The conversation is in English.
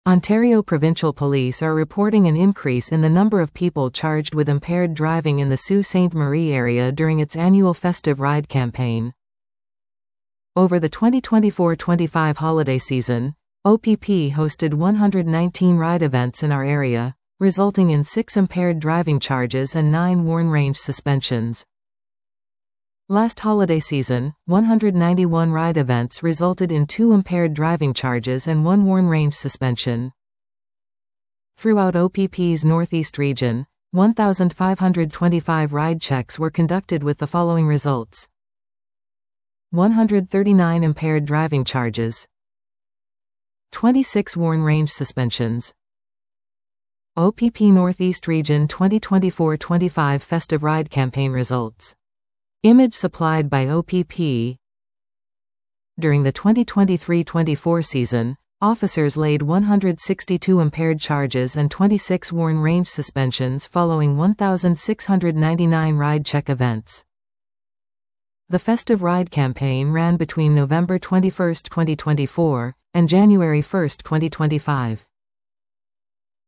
Ontario Provincial Police are reporting an increase in the number of people charged with impaired driving in the Sault Ste. Marie area during its annual festive ride campaign. Over the 2024-25 holiday season, OPP hosted 119 ride events in our area, resulting in 6 impaired driving charges and 9 WARN range suspensions. Last holiday season, 191 ride events resulted in 2 impaired driving charges and 1 WARN range suspension. Throughout OPP's Northeast region, 1,525 ride checks were conducted with the following results: 139 impaired driving charges, 26 WARN range suspensions. OPP Northeast Region 2024-25 Festive Ride Campaign Results. Image supplied by OPP. During the 2023-24 season, officers laid 162 impaired charges and 26 WARN range suspensions following 1,699 ride check events. The Festive Ride campaign ran between November 21, 2024, and January 1, 2025.